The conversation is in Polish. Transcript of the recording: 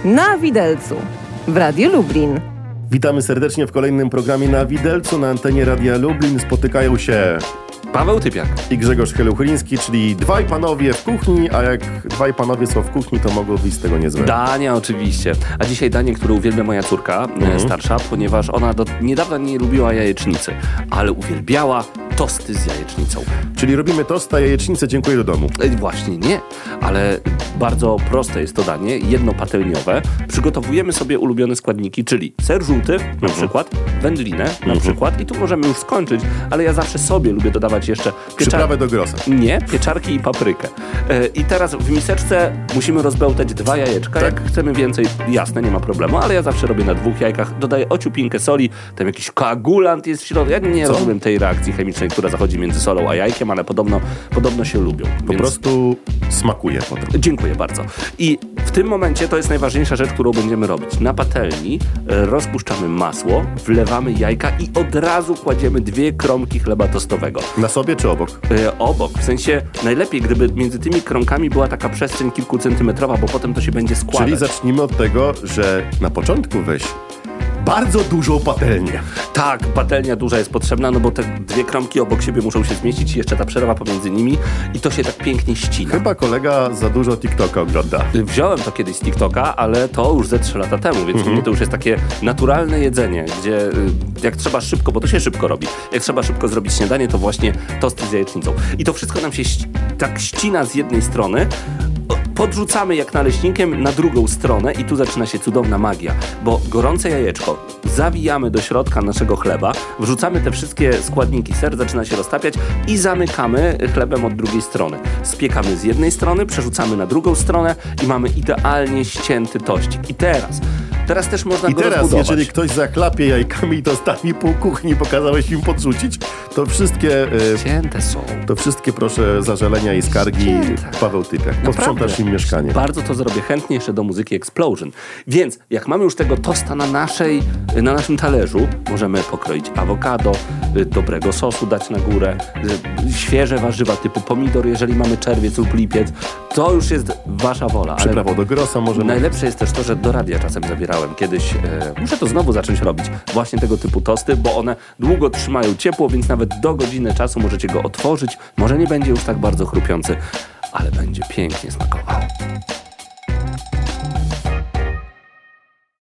Na Widelcu w Radiu Lublin. Witamy serdecznie w kolejnym programie Na Widelcu. Na antenie Radia Lublin spotykają się Paweł Typiak i Grzegorz Heluchryński, czyli dwaj panowie w kuchni, a jak dwaj panowie są w kuchni, to mogło być z tego niezłe. Dania oczywiście. A dzisiaj danie, które uwielbia moja córka starsza, ponieważ ona do niedawna nie lubiła jajecznicy, ale uwielbiała tosty z jajecznicą. Czyli robimy tosta, jajecznicę, dziękuję do domu. Właśnie nie, ale bardzo proste jest to danie, jednopatelniowe. Przygotowujemy sobie ulubione składniki, czyli ser żółty na przykład, wędlinę na przykład i tu możemy już skończyć, ale ja zawsze sobie lubię dodawać jeszcze Przyprawę do grosa. Nie, pieczarki i paprykę. I teraz w miseczce musimy rozbełtać 2 jajeczka. Tak. Jak chcemy więcej, jasne, nie ma problemu, ale ja zawsze robię na 2 jajkach. Dodaję ociupinkę soli, tam jakiś koagulant jest w środku. Ja nie rozumiem tej reakcji chemicznej, która zachodzi między solą a jajkiem, ale podobno się lubią. Po prostu smakuje potem. Dziękuję bardzo. I w tym momencie to jest najważniejsza rzecz, którą będziemy robić. Na patelni rozpuszczamy masło, wlewamy jajka i od razu kładziemy 2 kromki chleba tostowego. Na sobie czy obok? Obok. W sensie najlepiej, gdyby między tymi kromkami była taka przestrzeń kilkucentymetrowa, bo potem to się będzie składać. Czyli zacznijmy od tego, że na początku weź bardzo dużą patelnię. Tak, patelnia duża jest potrzebna, no bo te 2 kromki obok siebie muszą się zmieścić i jeszcze ta przerwa pomiędzy nimi i to się tak pięknie ścina. Chyba kolega za dużo TikToka ogląda. Wziąłem to kiedyś z TikToka, ale to już ze 3 lata temu, więc u mnie to już jest takie naturalne jedzenie, gdzie jak trzeba szybko, bo to się szybko robi, jak trzeba szybko zrobić śniadanie, to właśnie tosty z jajecznicą. I to wszystko nam się tak ścina z jednej strony, podrzucamy jak naleśnikiem na drugą stronę i tu zaczyna się cudowna magia, bo gorące jajeczko zawijamy do środka naszego chleba, wrzucamy te wszystkie składniki, ser zaczyna się roztapiać i zamykamy chlebem od drugiej strony. Spiekamy z jednej strony, przerzucamy na drugą stronę i mamy idealnie ścięty tościk. I teraz też można go rozbudować. Jeżeli ktoś zachlapie jajkami i dostanie pół kuchni, pokazałeś im podrzucić, to wszystkie... Ścięte są. To wszystkie proszę zażalenia i skargi Ścięte. Paweł Typiak. Posprzątasz im mieszkanie. Bardzo to zrobię chętnie jeszcze do muzyki Explosion. Więc jak mamy już tego tosta na naszym talerzu, możemy pokroić awokado, dobrego sosu dać na górę, świeże warzywa typu pomidor, jeżeli mamy czerwiec lub lipiec. To już jest wasza wola. Przyprawą do grosa możemy... Najlepsze jest też to, że do radia czasem zabierałem. Kiedyś muszę to znowu zacząć robić. Właśnie tego typu tosty, bo one długo trzymają ciepło, więc nawet do godziny czasu możecie go otworzyć. Może nie będzie już tak bardzo chrupiący, ale będzie pięknie smakował.